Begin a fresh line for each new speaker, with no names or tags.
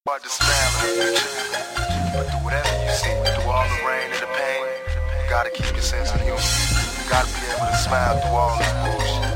Hard to smile in the future, but through whatever you see, through all the rain and the pain, you gotta keep your sense of humor. You gotta be able to smile through all this bullshit.